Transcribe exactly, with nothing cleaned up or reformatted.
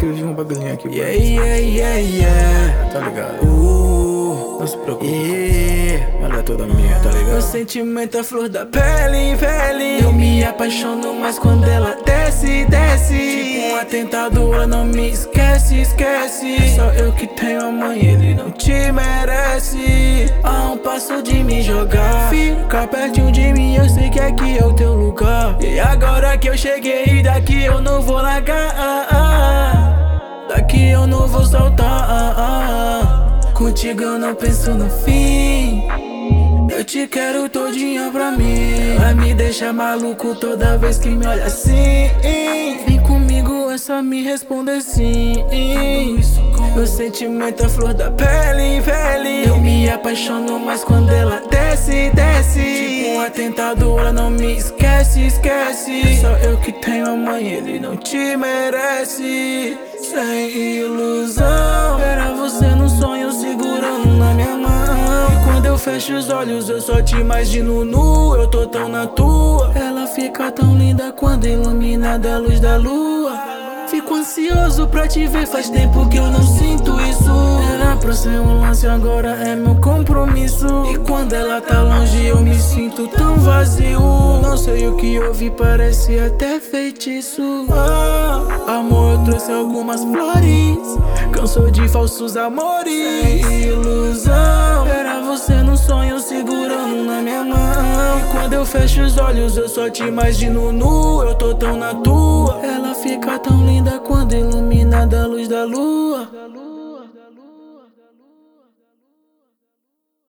escrevi um bagulhinho aqui. Yeah, yeah, yeah, yeah. Tá ligado? Uh, Não se preocupe. yeah. Ela é toda minha, tá ligado? Meu sentimento é flor da pele, pele. Eu me apaixono mais quando ela desce, desce. Tipo um atentado, ela não me esquece, esquece. Só eu que tenho a mãe, ele não te merece. A um passo de me jogar, fica pertinho de mim, eu sei que aqui é o teu lugar. E agora que eu cheguei, daqui eu não vou largar. Daqui eu não vou soltar. Contigo eu não penso no fim. Eu te quero todinha pra mim. Vai me deixar maluco toda vez que me olha assim. Vem comigo, é só me responder sim. Meu sentimento é flor da pele, pele. Eu me apaixono mais quando ela desce, desce. Tipo um atentado, ela não me esquece, esquece. Só eu que tenho a mãe, ele não te merece. Sem ilusão, era você num sonho segurando na minha mão. E quando eu fecho os olhos eu só te imagino nu. Eu tô tão na tua. Ela fica tão linda quando iluminada a luz da lua. Fico ansioso pra te ver, faz tempo que eu não sinto isso. Era pra ser um lance, agora é meu compromisso. E quando ela tá longe eu me sinto tão vazio. Não sei o que houve, parece até feitiço. Ah, amor, eu trouxe algumas flores. Cansou de falsos amores. Sem ilusão, era você num sonho segurando na minha mão. E quando eu fecho os olhos eu só te imagino nu. Eu tô tão na tua. Ela fica tão linda quando iluminada a luz da lua.